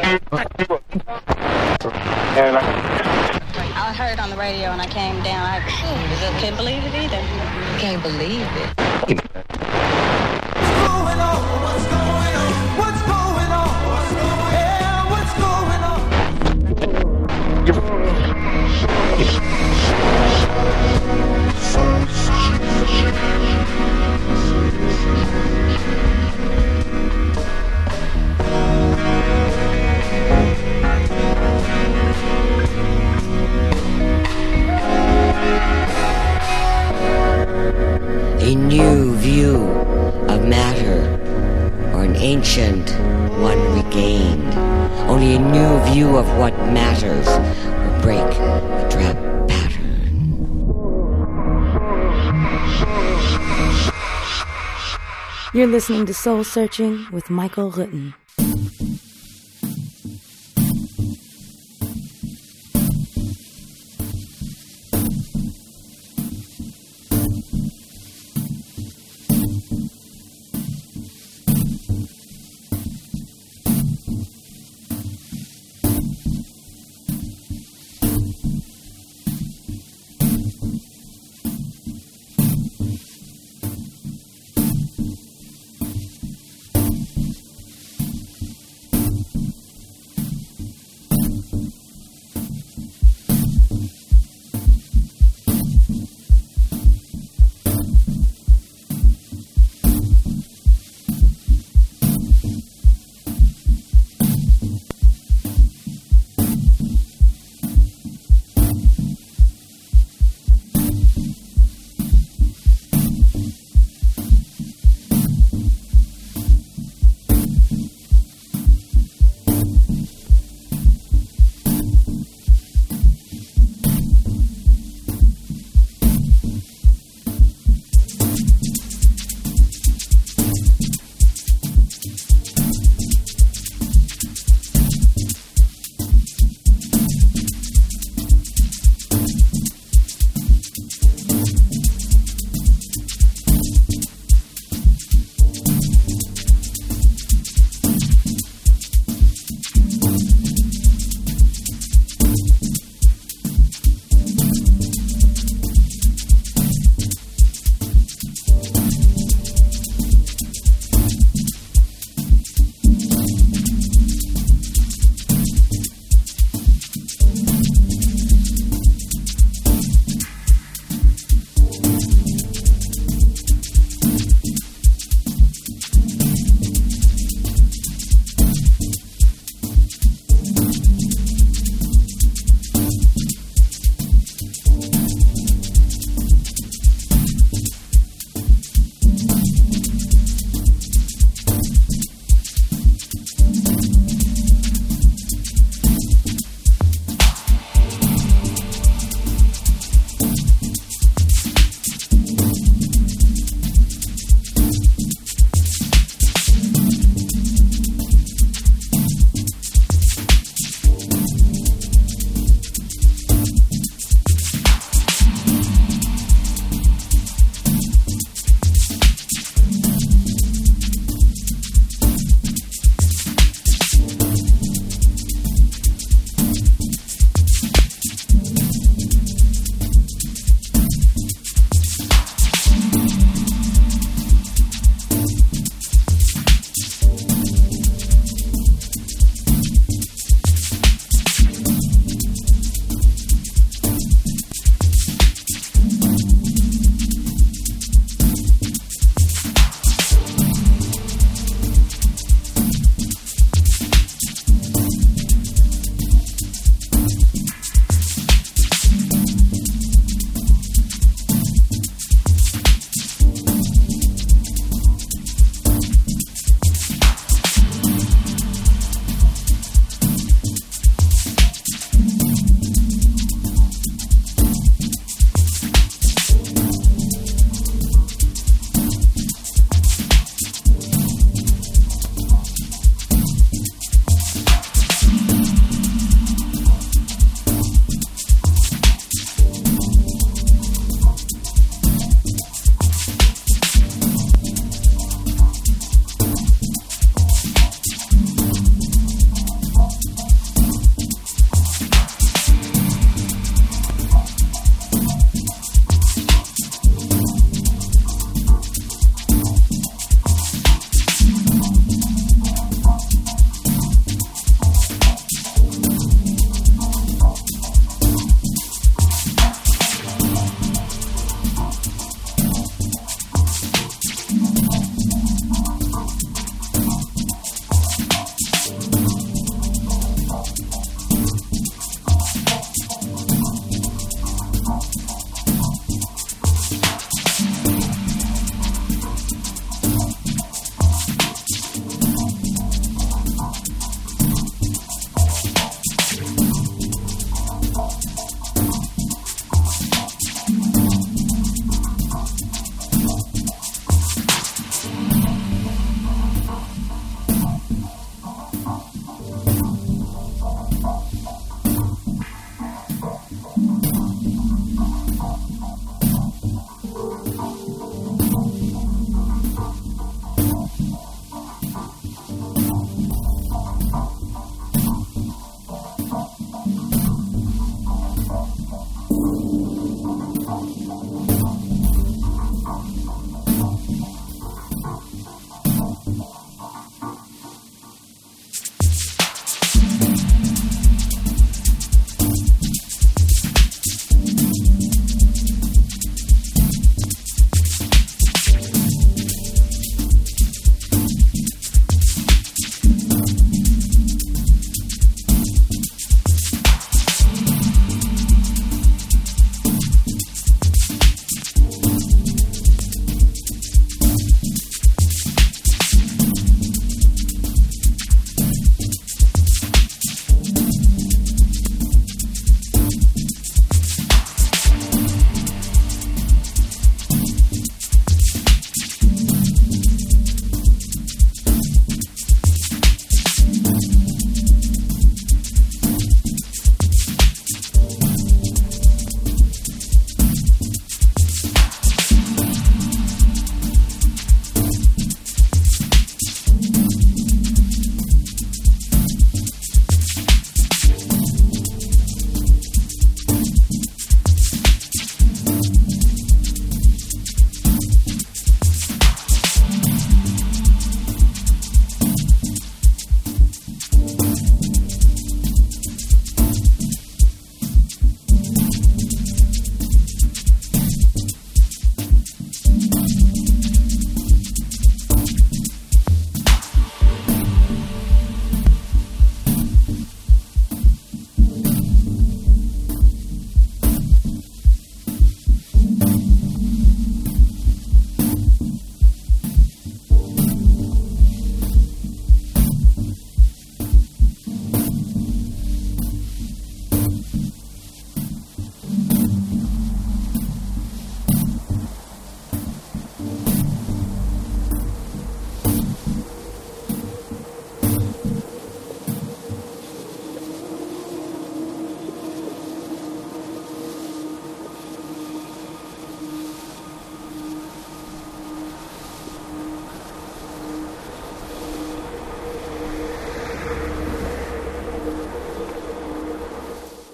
I heard on the radio and I came down. I couldn't believe it either. Can't believe it. A new view of matter, or an ancient one regained. Only a new view of what matters will break the trap pattern. You're listening to Soul Searching with Michael Rutten.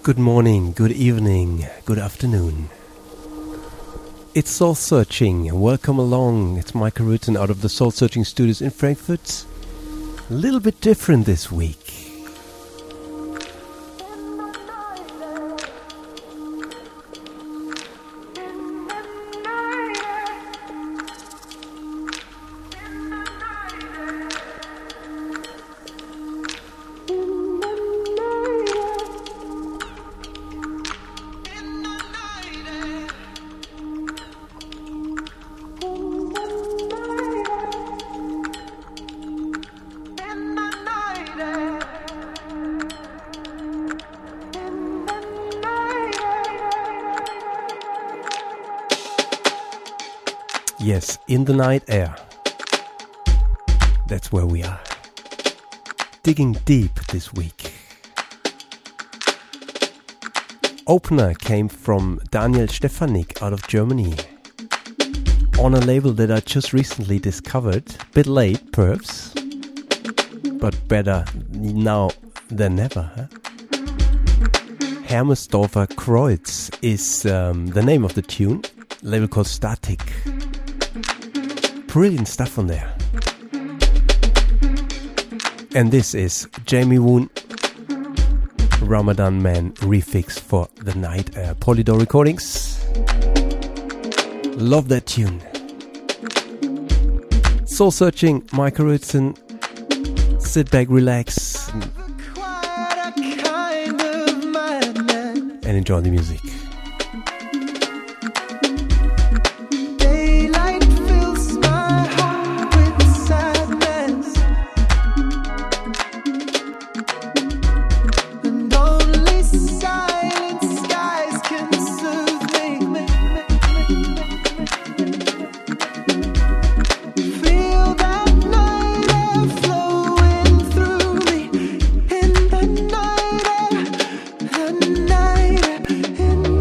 Good morning, good evening, good afternoon. It's Soul Searching. Welcome along. It's Michael Rutten out of the Soul Searching Studios in Frankfurt. A little bit different this week. Yes, in the night air. That's where we are. Digging deep this week. Opener came from Daniel Stefanik out of Germany. On a label that I just recently discovered. Bit late, perhaps. But better now than never, huh? Hermesdorfer Kreuz is the name of the tune. Label called Static. Brilliant stuff on there. And this is Jamie Woon, Ramadan Man refix for the night air. Polydor Recordings. Love that tune. Soul Searching, Michael Rutzen. Sit back, relax, and enjoy the music. In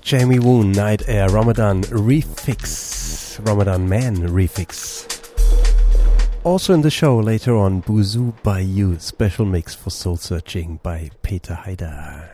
Jamie Woon, Night Air, Ramadan Refix, Ramadan Man Refix. Also in the show later on, Bouzou Bayou, special mix for Soul Searching by Peter Haidar.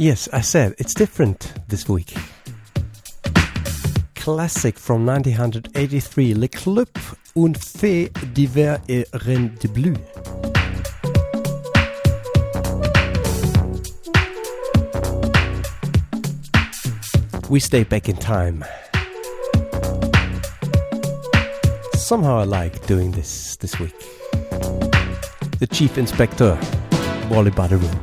Yes, I said it's different this week. Classic from 1983, Le Club Un Fait d'Hiver et Reine de Bleu. We stay back in time. Somehow I like doing this week. The Chief Inspector, Wally Badarou.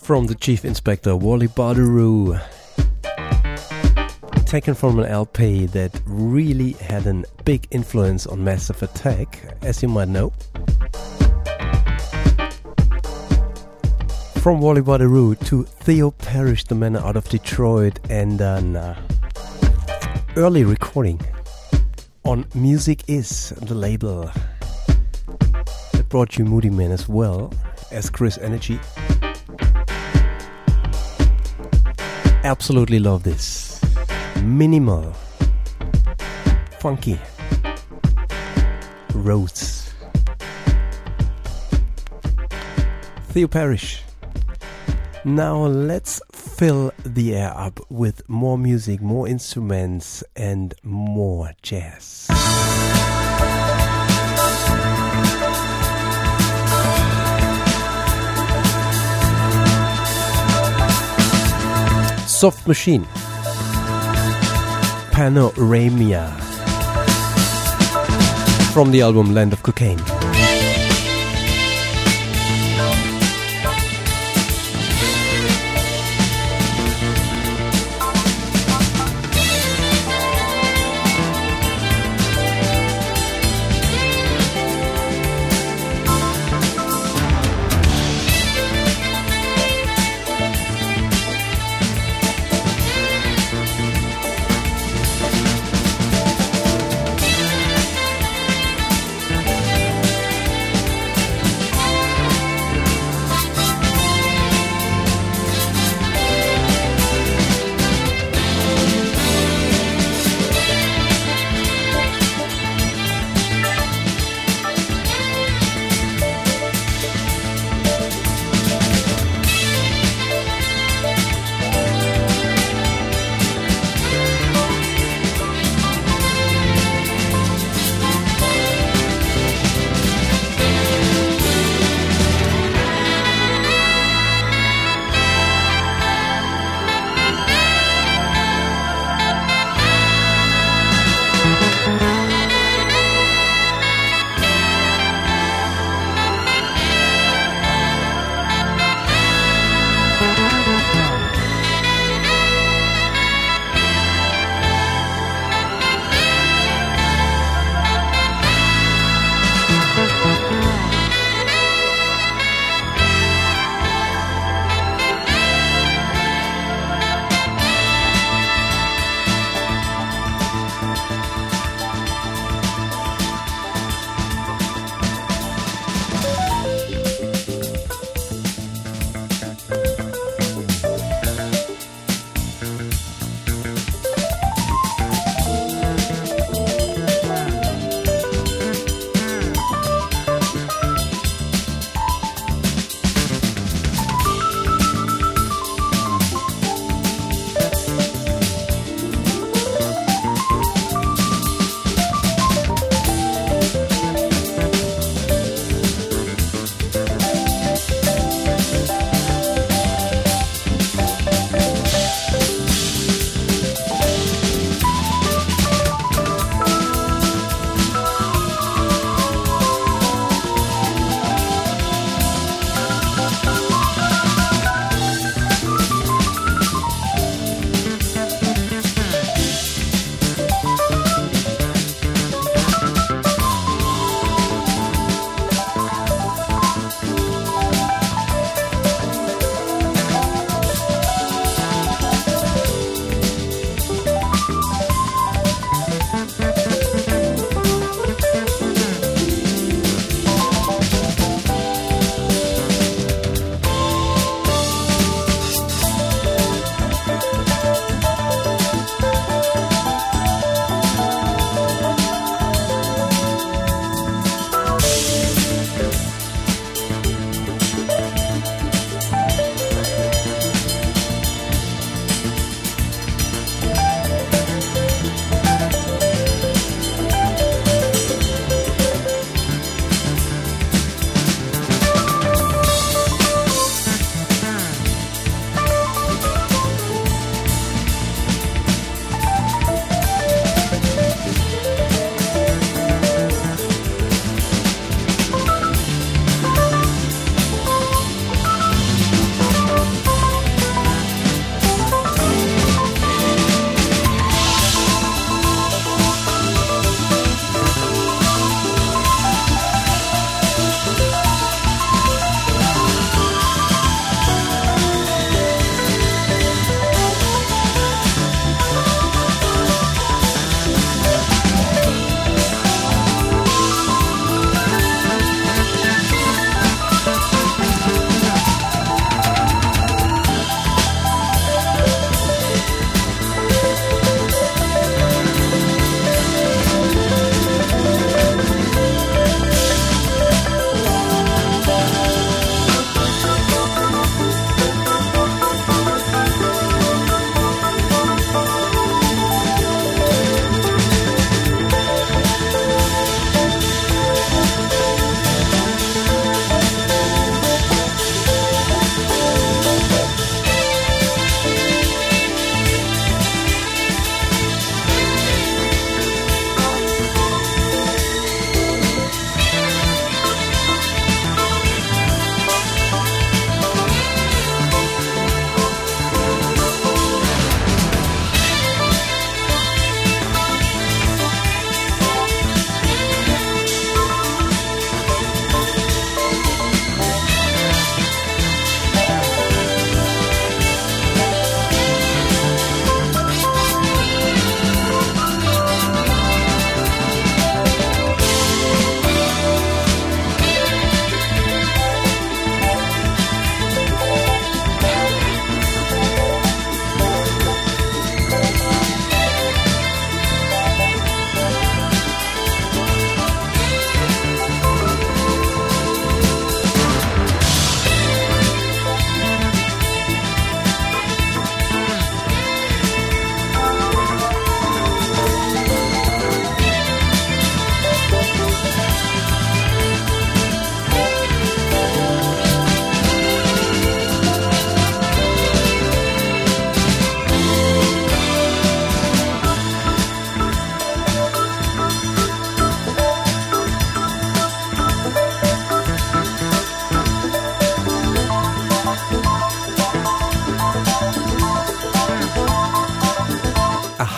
From the Chief Inspector Wally Badarou, taken from an LP that really had a big influence on Massive Attack, as you might know. From Wally Badarou to Theo Parrish, the man out of Detroit, and an early recording on Music Is, the label that brought you Moodymann as well as Chris Energy. Absolutely love this. Minimal, funky, roots. Theo Parrish. Now let's fill the air up with more music, more instruments, and more jazz. Soft Machine, Panorama, from the album Land of Cocaine.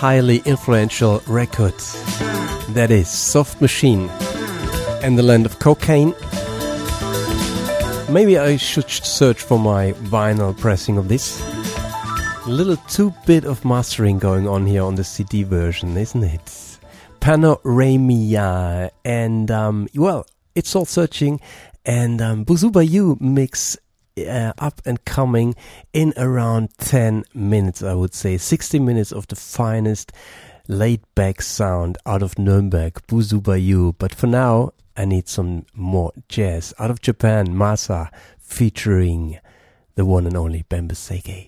highly influential record. That is Soft Machine and the Land of Cocaine. Maybe I should search for my vinyl pressing of this. A little too bit of mastering going on here on the CD version, isn't it? Panoramia and, well, it's Soul Searching and Buzu Bayou mix up and coming in around 10 minutes, I would say. 60 minutes of the finest laid-back sound out of Nuremberg, Buzu Bayou. But for now, I need some more jazz. Out of Japan, Masa featuring the one and only Bembe Sege.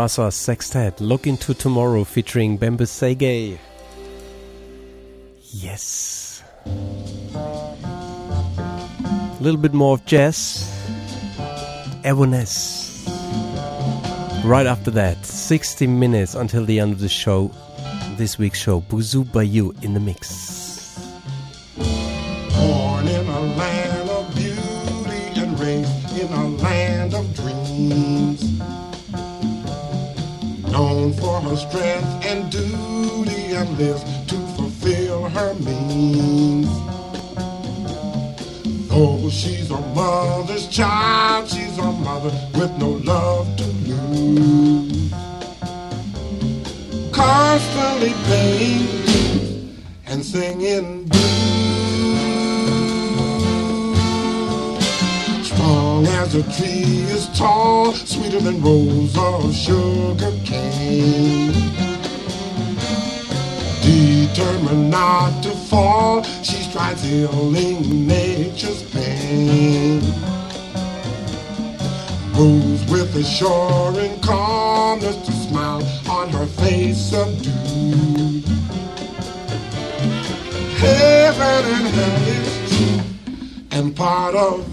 Asa Sextet, Look Into Tomorrow featuring Bembe Sege. Yes. A little bit more of jazz. Everness. Right after that, 60 minutes until the end of the show. This week's show, Buzu Bayou in the mix. Born in a land of beauty and raised in a land of dreams. Known for her strength and duty and lives to fulfill her means. Though she's a mother's child, she's a mother with no love to lose. Constantly paying dues and singing blues. Strong as a tree is tall, sweeter than rolls of sugar cane. Determined not to fall, she strives healing nature's pain. Moves with assuring calmness, to smile on her face subdued. Heaven and hell is true and part of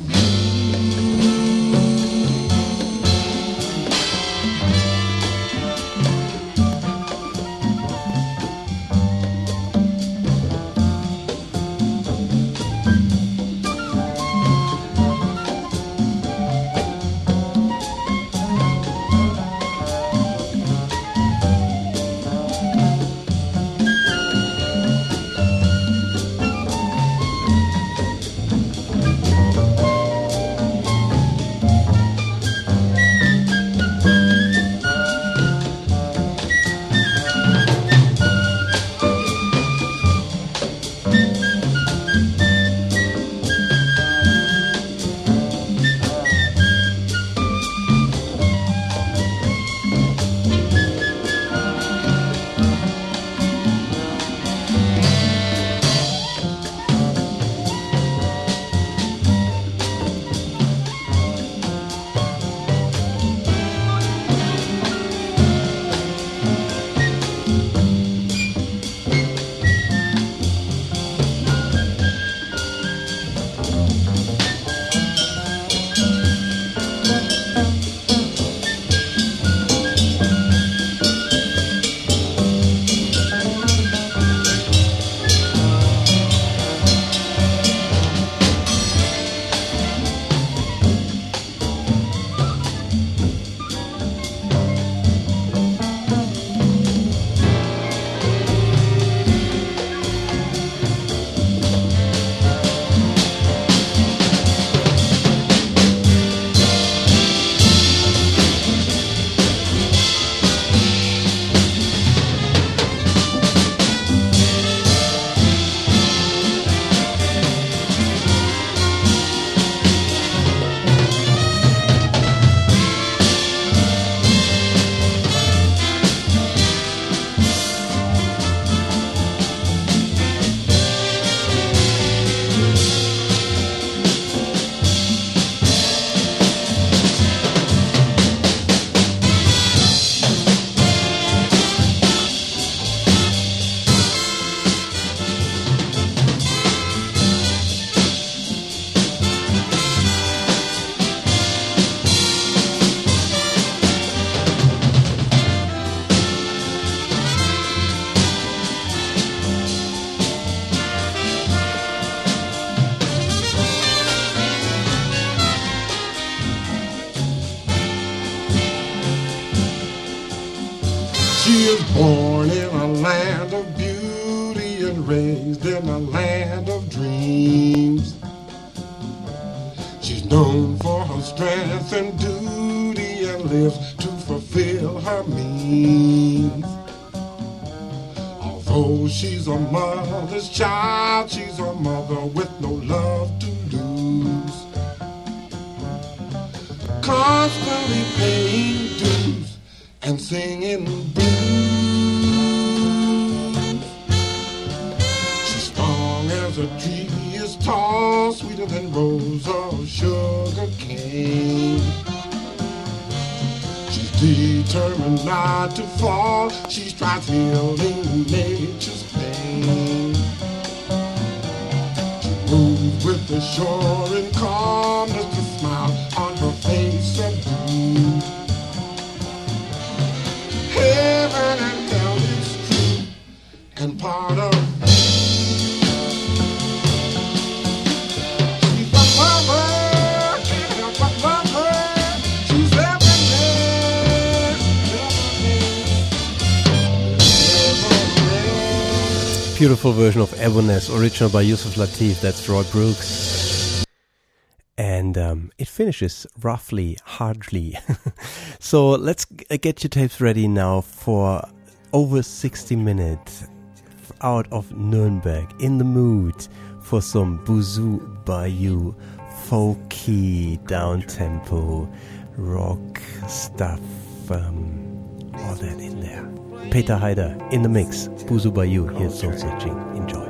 She is born in a land of beauty and raised in a land of dreams. She's known for her strength and duty and lives to fulfill her means. Although she's a mother's child, she's a mother with no love to lose. Constantly paying dues and singing blues. She's strong as a tree is tall, sweeter than rolls of sugar cane. She's Determined not to fall, she strives healing nature's pain. She moves with assuring calmness, the smile on her face subdued. Heaven and hell is true, and part of beautiful version of Eboness, original by Yusuf Lateef. That's Roy Brooks. And it finishes roughly, hardly. So let's get your tapes ready now for over 60 minutes out of Nuremberg. In the mood for some Bouzou Bayou, folky, down-tempo, rock stuff, all that in there. Peter Haider in the mix. Bouzou Bayou here at Soul Searching. Enjoy.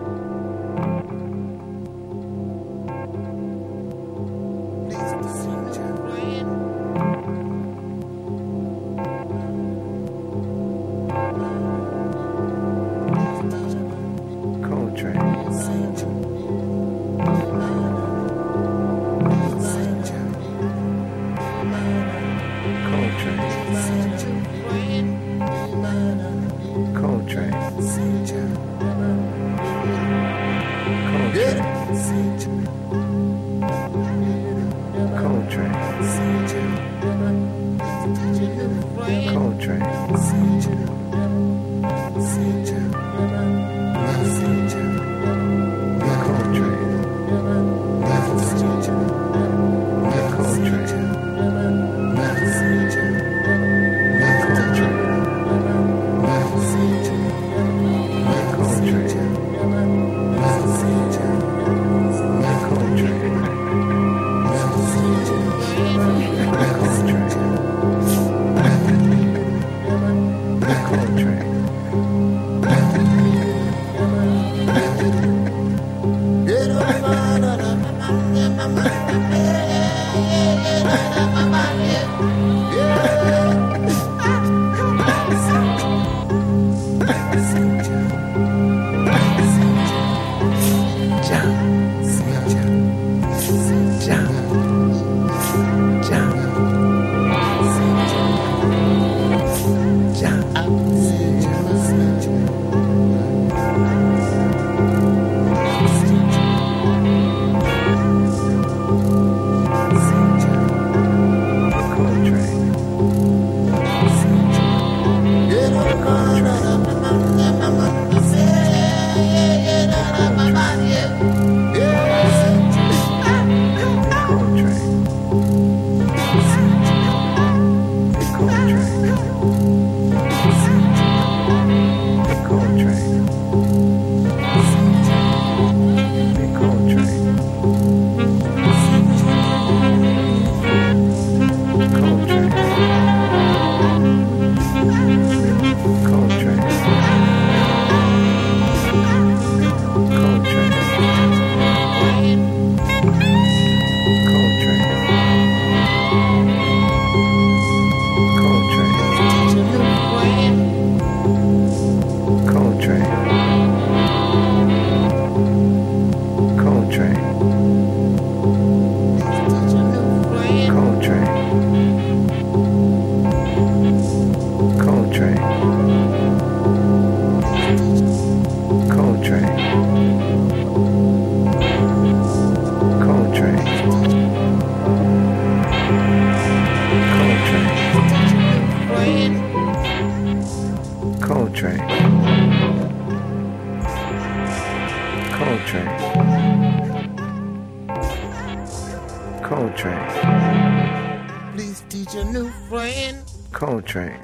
Coltrane.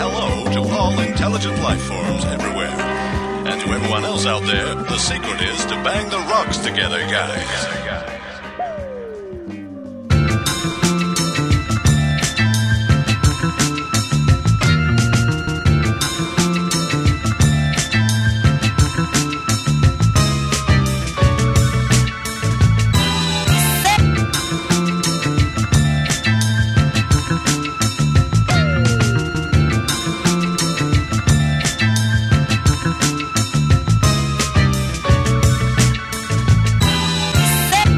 hello to all intelligent life forms everywhere. And to everyone else out there, the secret is to bang the rocks together, guys. Set.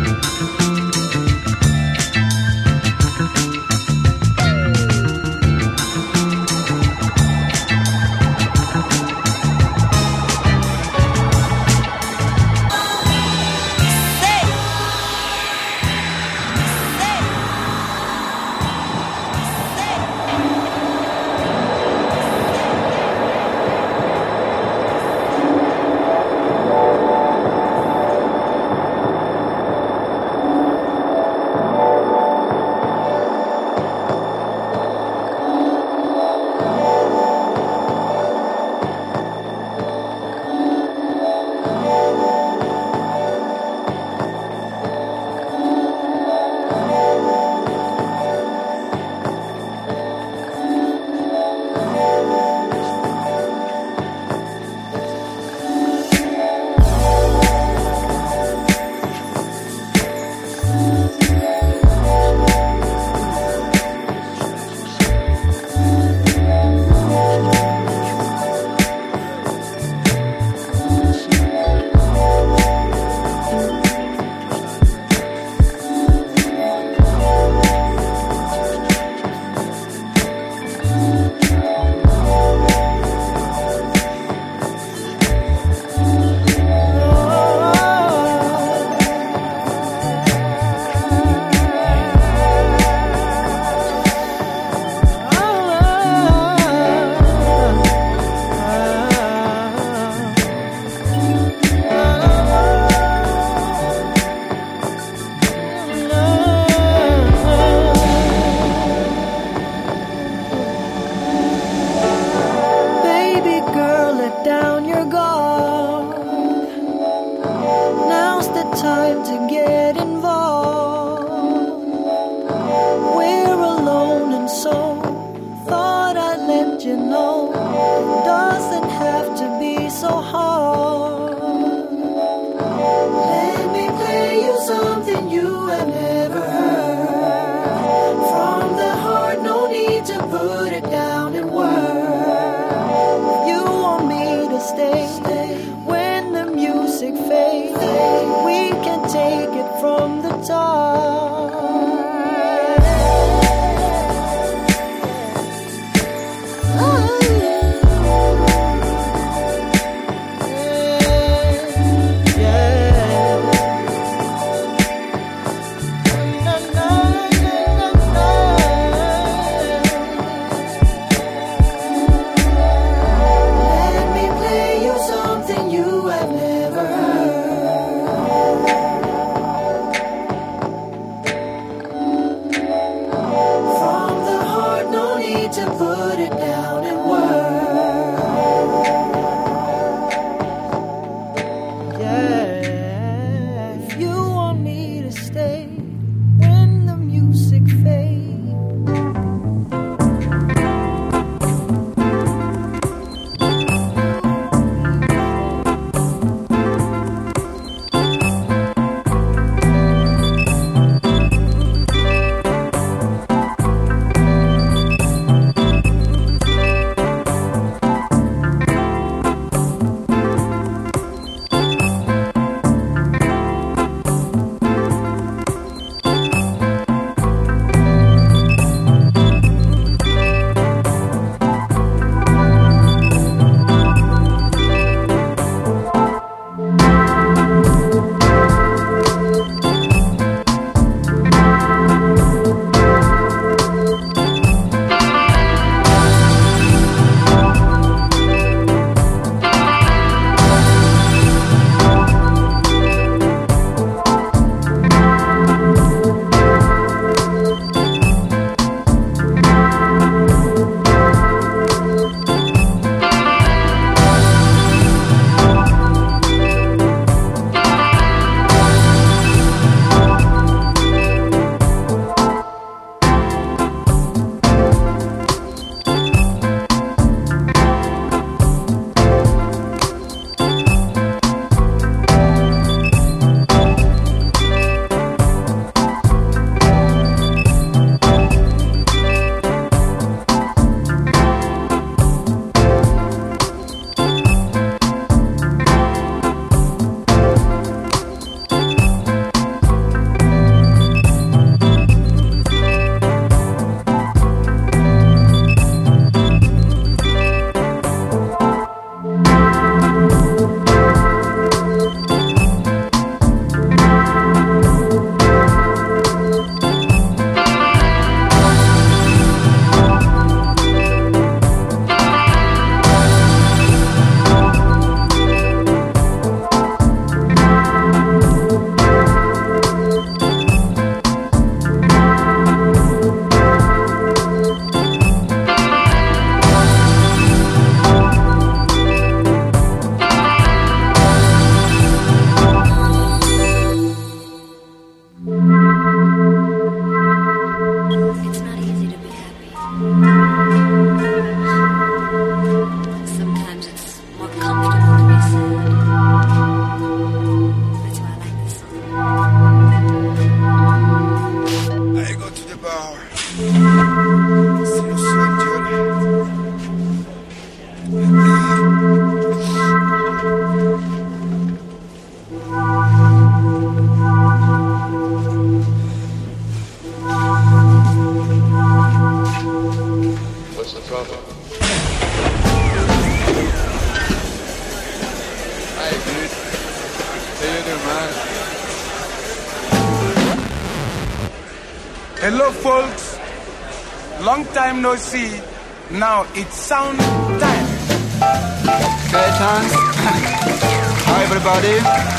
Hello, folks. Long time no see. Now it's sound time. Okay, thanks. Hi, everybody.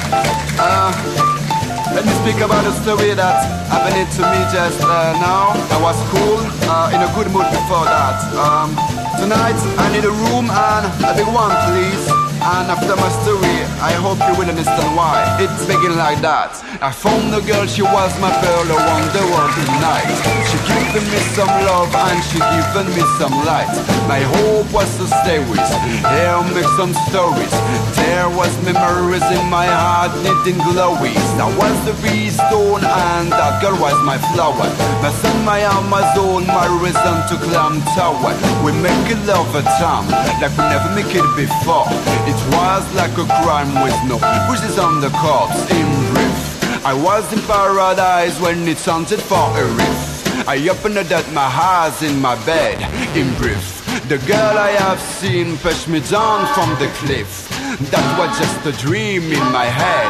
Let me speak about a story that happened to me just now. I was cool, in a good mood before that. Tonight, I need a room and a big one, please. And after my story, I hope you will understand why. It's begin like that. I found a girl, she was my pearl around the world tonight. She given me some love and she given me some light. My hope was to stay with her, make some stories. There was memories in my heart needing glowies. I was the bee stone and that girl was my flower. My sun, my Amazon, my reason to climb tower. We make it love a time like we never make it before. It was like a crime with no bruises on the corpse. In brief, I was in paradise when it sounded for a riff. I opened at my eyes in my bed. In brief, the girl I have seen pushed me down from the cliff. That was just a dream in my head.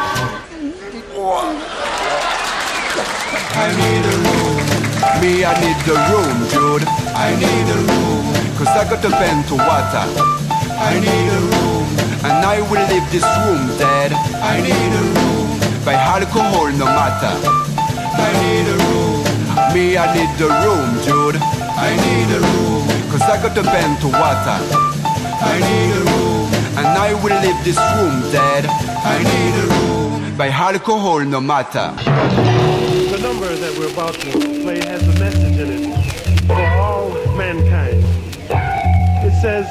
I need a room. Me, I need a room, dude. I need a room. Cause I got a pen to water. I need a room. And I will leave this room dead. I need a room. By alcohol no matter. I need a room. Me, I need a room, dude. I need a room. Cause I got a pen to water. I need a room. And I will leave this room dead. I need a room. By alcohol no matter. The number that we're about to play has a message in it for all mankind. It says,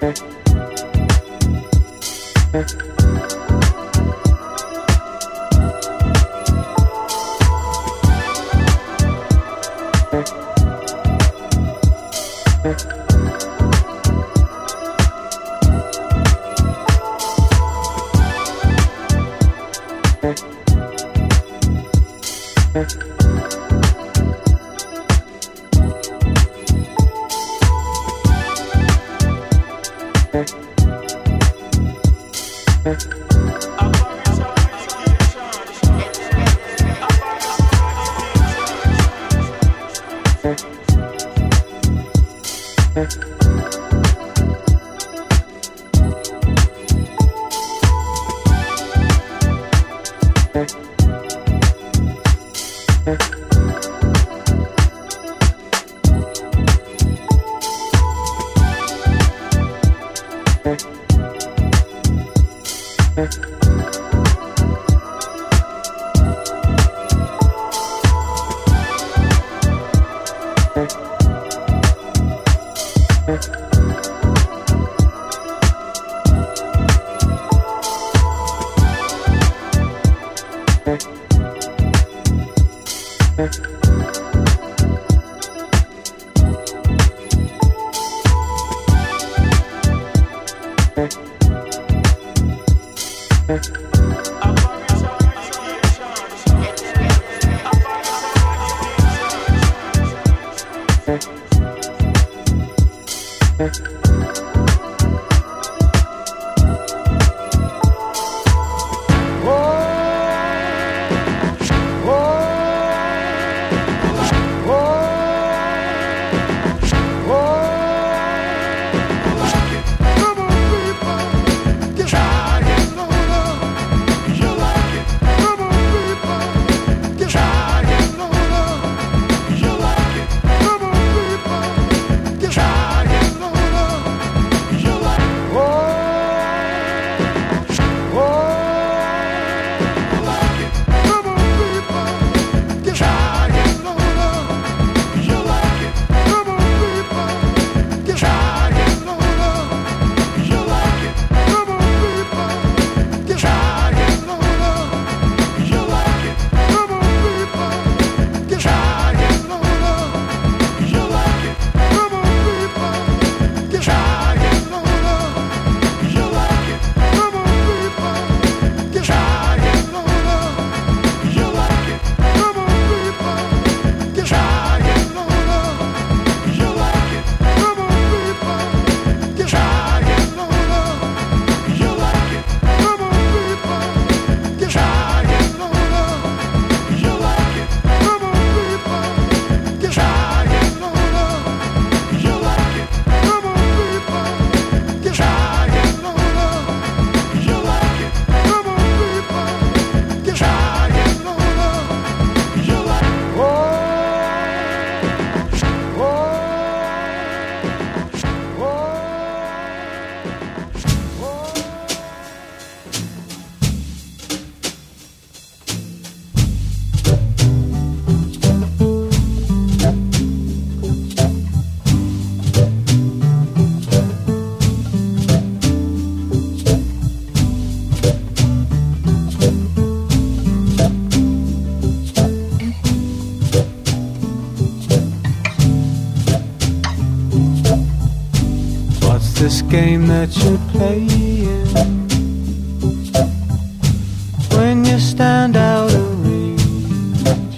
game that you're playing. When you stand out of reach,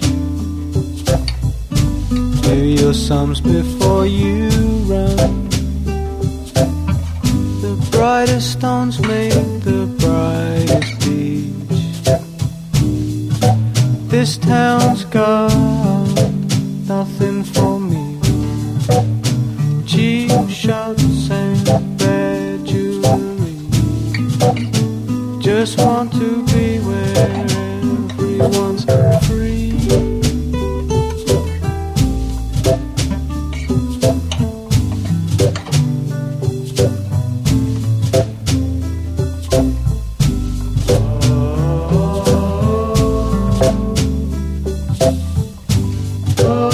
clear your sums before you run. The brightest stones make the brightest beach. This town's got nothing for me. Cheap shots and bad jewelry. Just want to be where everyone's free.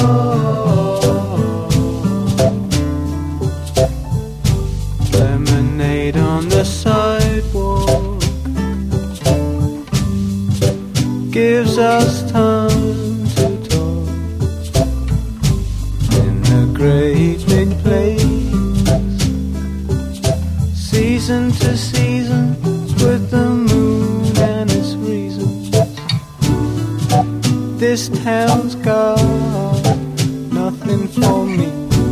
Lemon us time to talk in a great big place, season to season, with the moon and its reasons. This town's got nothing for me.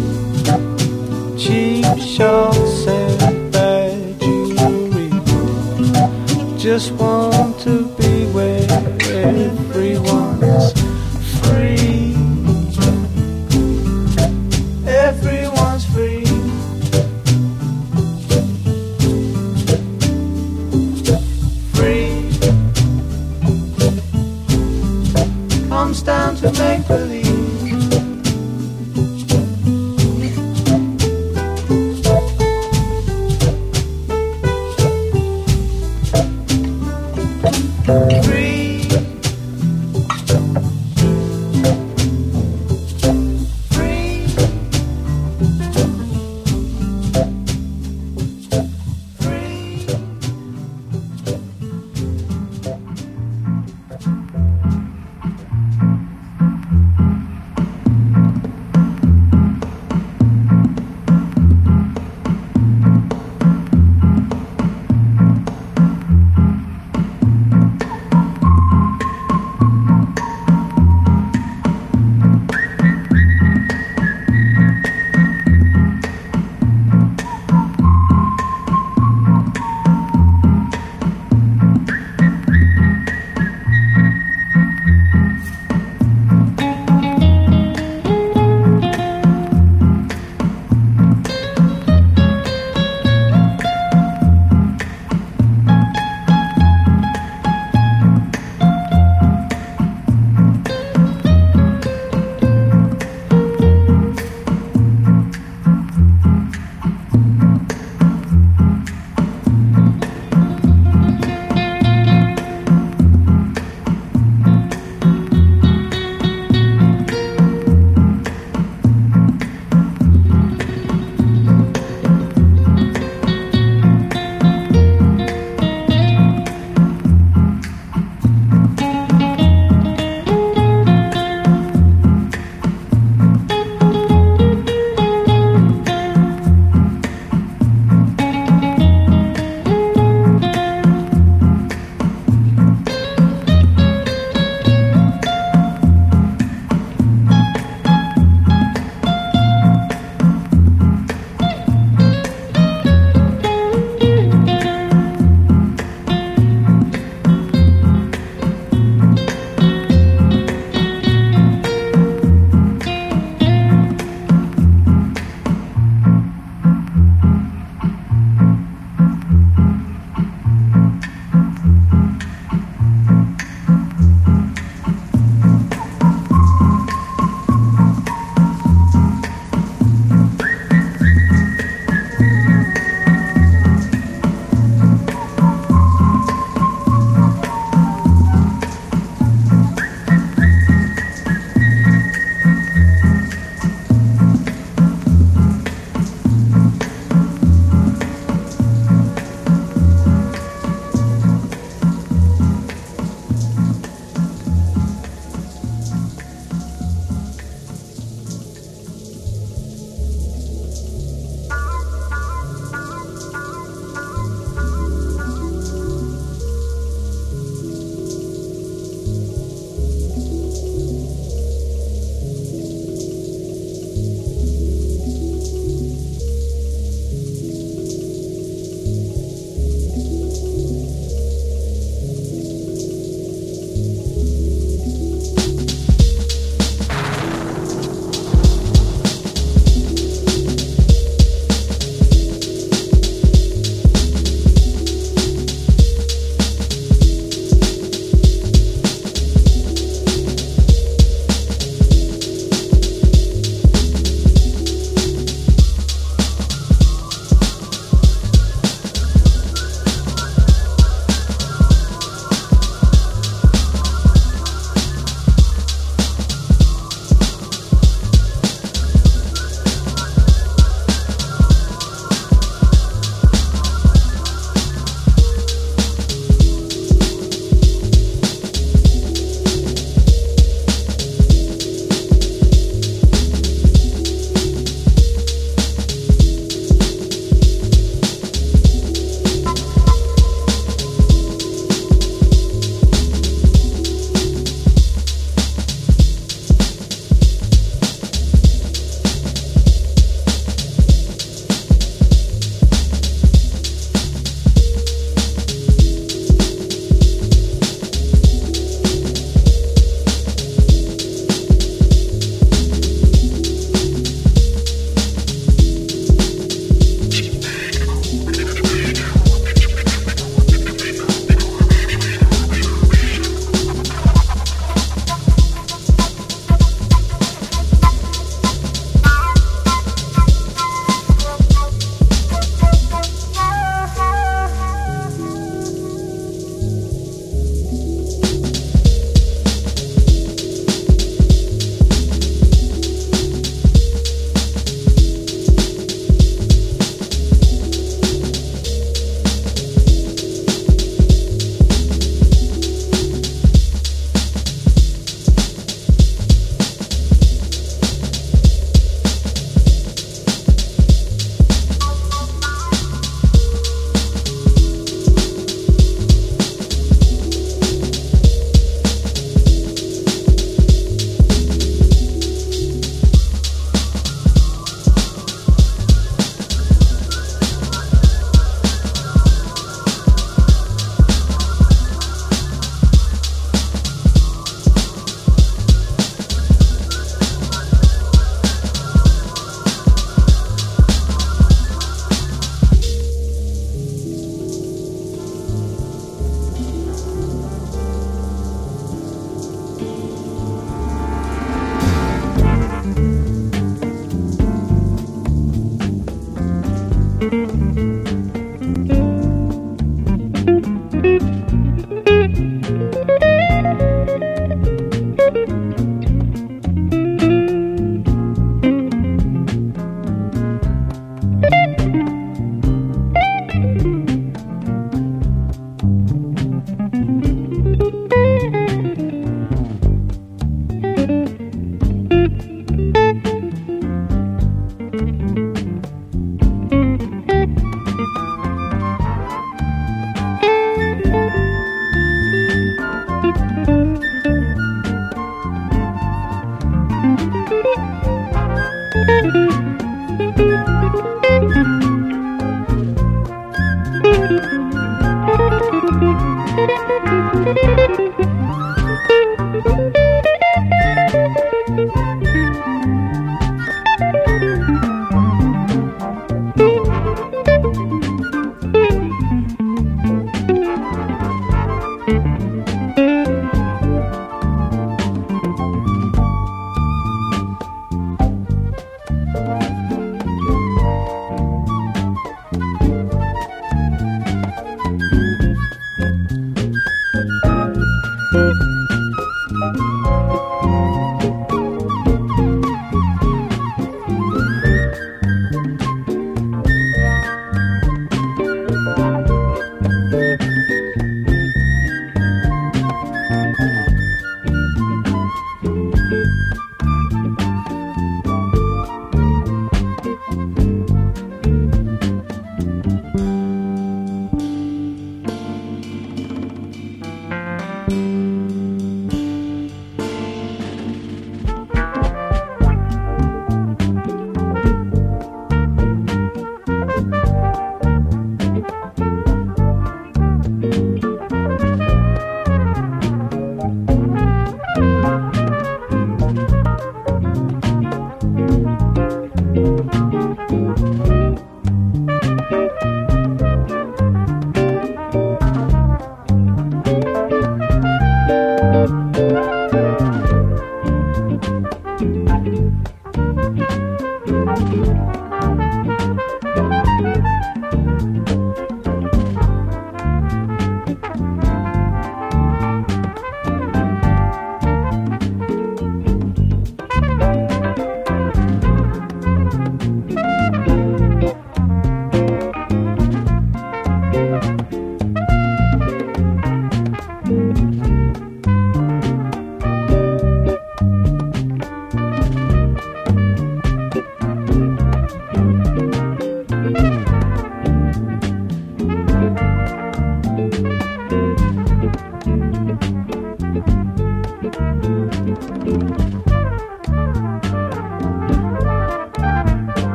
Cheap shots and bad jewelry. Just want to be where everyone's free. Everyone's free. Free comes down to make believe.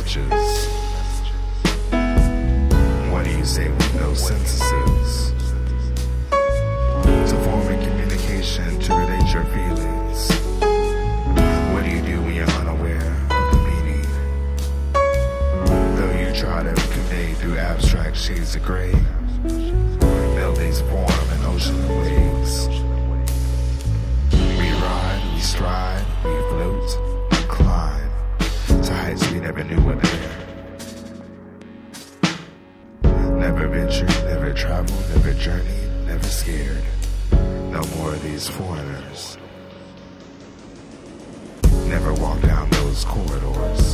messages. What do you say with no sentences? To form a communication to relate your feelings. What do you do when you're unaware of the meaning? Though you try to convey through abstract shades of gray, melodies form an ocean of waves. We ride, we stride, we float, we climb to heights we never knew were there. Never ventured, never traveled, never journeyed, never scared. No more of these foreigners. Never walk down those corridors.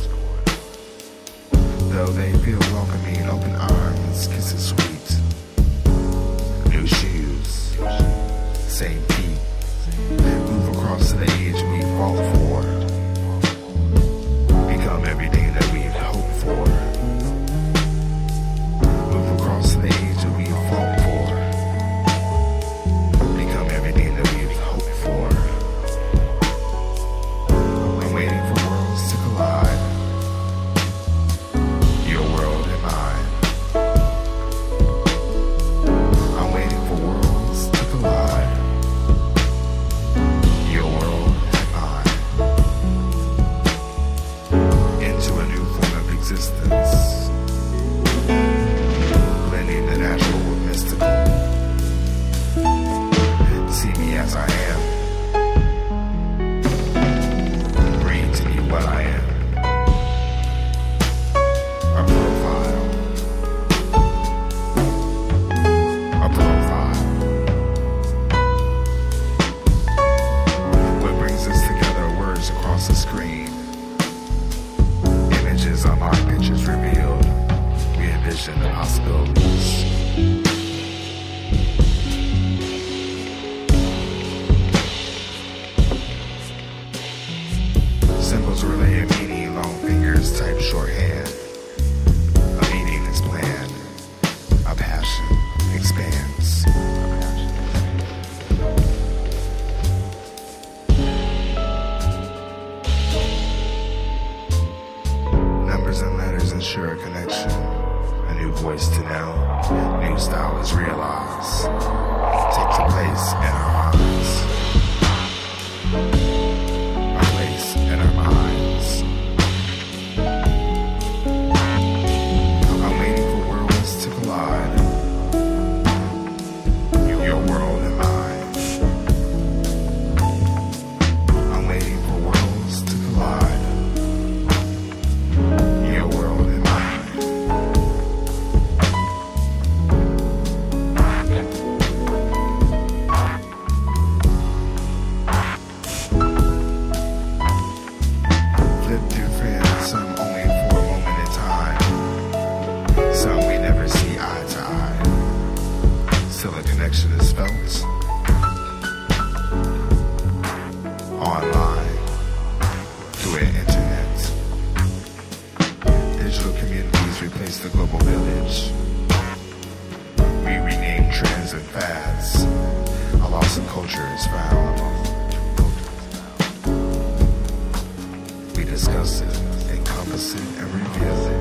Though they feel welcoming, open arms, kisses sweet. New shoes, same feet. Move across to the age we fought for. Become everything that we've hoped for. Move across to the age that we fought for. Become everything that we've hoped for. I'm waiting for worlds to collide. Your world and mine. I'm waiting for worlds to collide. Your world and mine. Into a new form of existence. Blending the natural with mystical. See me as I am. Read to me what I am. A profile. A profile. What brings us together? Words across the screen. Images unlock, pictures revealed. We envision the possibilities. Symbols relay a meaning, long fingers type shorthand. A meaning is planned. A passion expands. Numbers and letters ensure a connection. A new voice to know. New style is realized. Takes a place in our minds. A place in our minds. I'm waiting for worlds to collide. Your world and mine. I'm waiting for worlds to collide. Your world and mine. Flip through friends, some only for a moment in time. Some we never see eye to eye. Still a connection is felt. Online. Through an internet. Digital communities replace the global village. We rename trends and fads. A loss of culture is found. We discuss it, encompass it, and reveal it.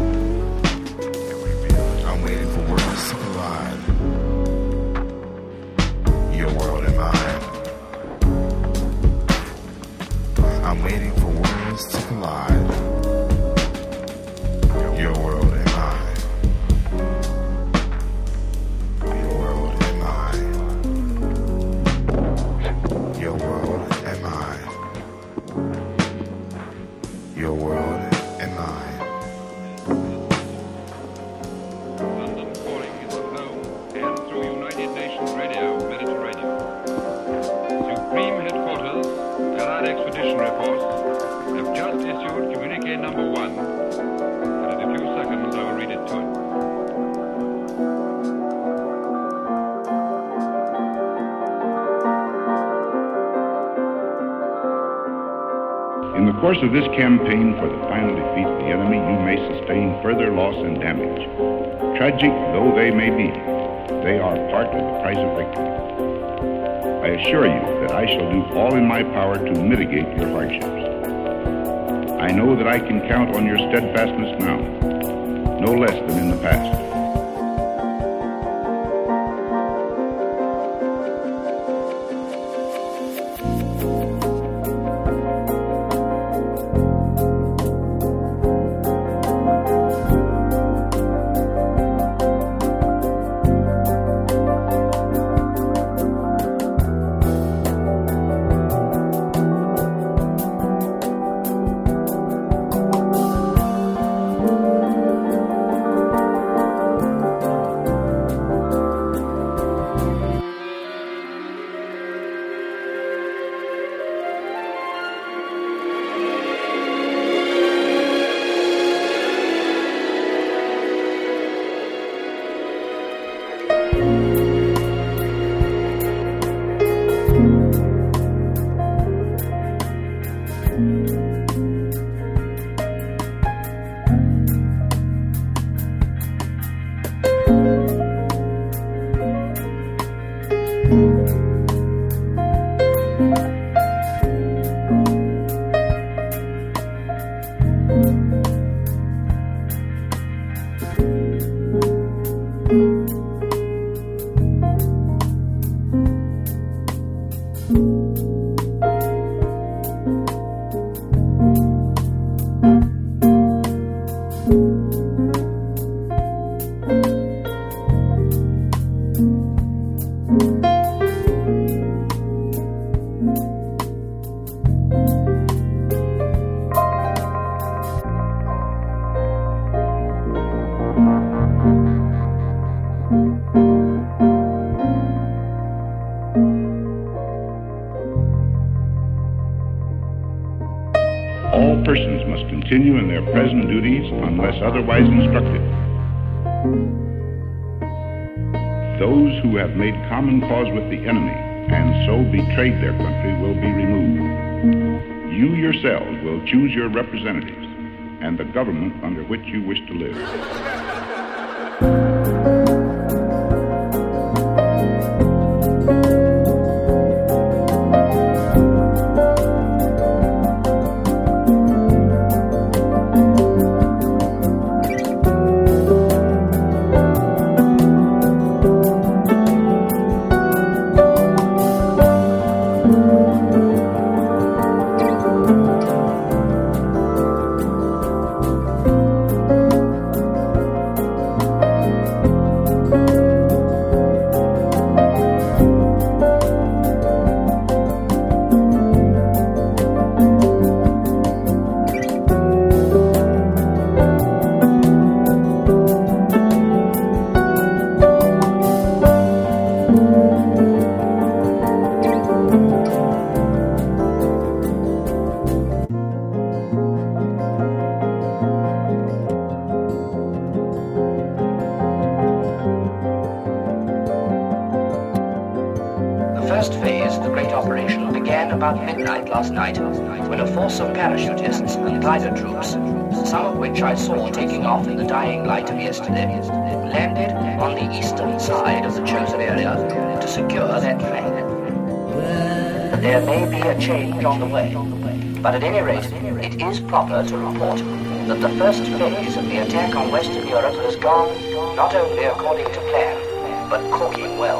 I'm waiting for worlds to collide. Your world and mine. I'm waiting for worlds to collide. Your world and mine. Your world and mine. Your world and mine. Your world and mine. London calling is on home and through United Nations Radio, Mediterranean. Supreme Headquarters, Allied Expedition Reports, have just issued communique number 1. And in a few seconds I will read it to him. In the course of this campaign for the final defeat of the enemy, you may sustain further loss and damage. Tragic though they may be, they are part of the price of victory. I assure you that I shall do all in my power to mitigate your hardships. I know that I can count on your steadfastness now, no less than in the past. All persons must continue in their present duties unless otherwise instructed. Those who have made common cause with the enemy and so betrayed their country will be removed. You yourselves will choose your representatives and the government under which you wish to live. Last night, when a force of parachutists and glider troops, some of which I saw taking off in the dying light of yesterday, landed on the eastern side of the chosen area to secure that flank. There may be a change on the way, but at any rate, it is proper to report that the first phase of the attack on Western Europe has gone not only according to plan, but corking well.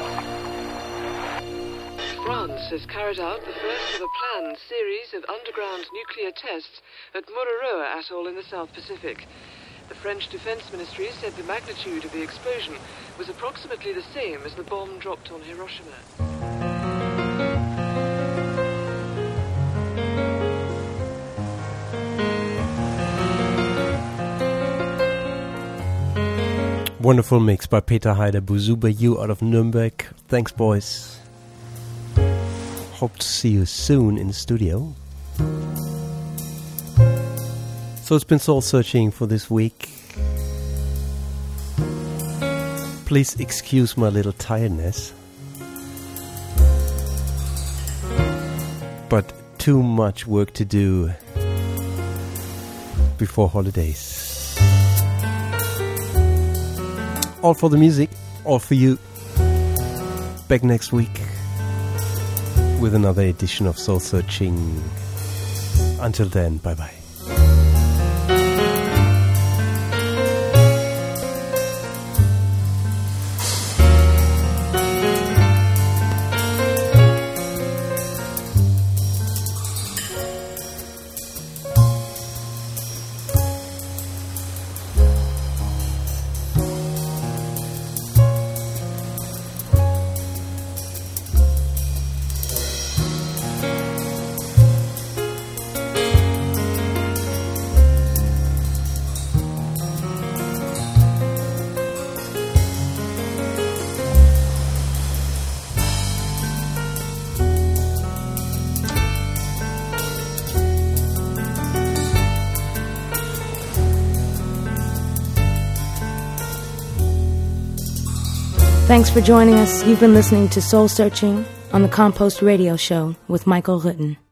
France has carried out the first of a planned series of underground nuclear tests at Mururoa Atoll in the South Pacific. The French Defense Ministry said the magnitude of the explosion was approximately the same as the bomb dropped on Hiroshima. Wonderful mix by Peter Heider, Buzuba You out of Nuremberg. Thanks, boys. Hope to see you soon in the studio. So it's been soul searching for this week. Please excuse my little tiredness, but too much work to do before holidays. All for the music, all for you. Back next week with another edition of Soul Searching. Until then, bye-bye. Thanks for joining us. You've been listening to Soul Searching on the Compost Radio Show with Michael Rutten.